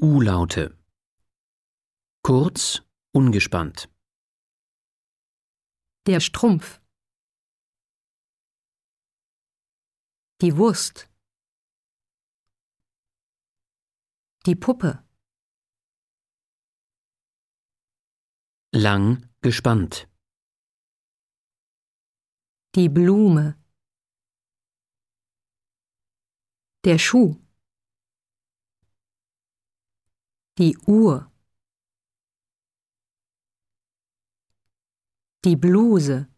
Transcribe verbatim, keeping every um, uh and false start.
U-Laute. Kurz, ungespannt. Der Strumpf. Die Wurst. Die Puppe. Lang, gespannt. Die Blume. Der Schuh. Die Uhr. Die Bluse.